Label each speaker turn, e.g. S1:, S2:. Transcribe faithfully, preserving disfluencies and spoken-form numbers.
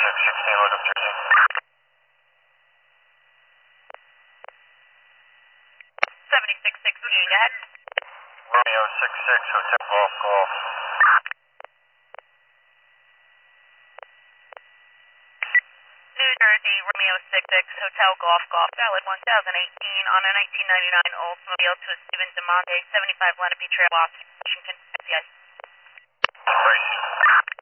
S1: six sixteen, look up thirteen.
S2: seventy-six sixteen, go ahead.
S1: Romeo six six, Hotel Golf Golf.
S2: New Jersey, Romeo six six, Hotel Golf Golf, valid one thousand eighteen on a nineteen ninety-nine Oldsmobile to a Steven DeMonte, seventy-five Lenape Trail, Washington, yes.
S1: Race.